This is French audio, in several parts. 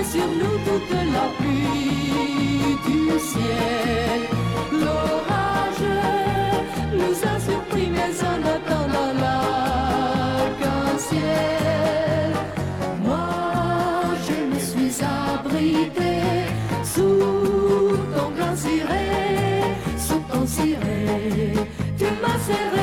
sur nous toute la pluie du ciel. L'orage nous a surpris, mais en attendant l'arc-en-ciel, moi je me suis abritée sous ton grand ciré, sous ton ciré, tu m'as serré.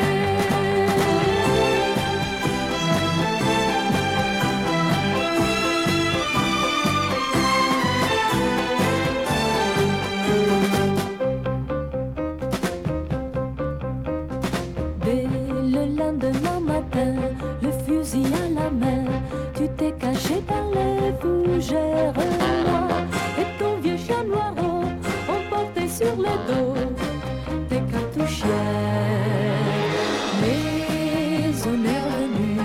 Lendemain matin, le fusil à la main, tu t'es caché dans les fougères noires et ton vieux chat noir emporté sur le dos tes cartouchières. Mais on est revenu,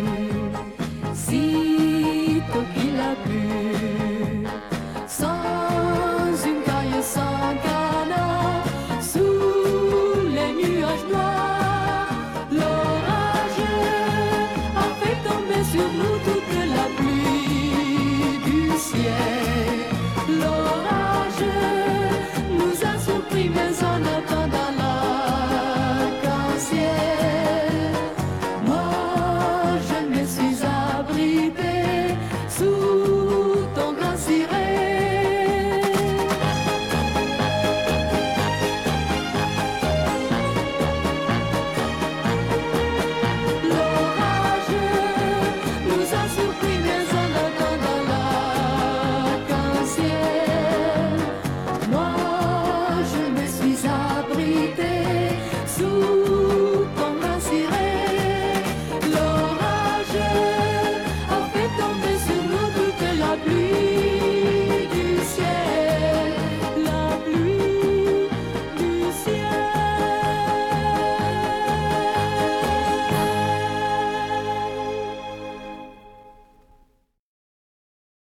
sitôt qu'il a plu, sans une caille, sans canard, sous les nuages noirs. L'orage a fait tomber sur nous toute la pluie du ciel. L'orage nous a surpris, mais en attendant l'arc-en-ciel, moi je me suis abritée sous ton grand ciré. L'orage nous a surpris, mais en attendant l'arc-en-ciel, moi je me suis abritée sous ton grand ciré. L'orage a fait tomber sur nous toute la pluie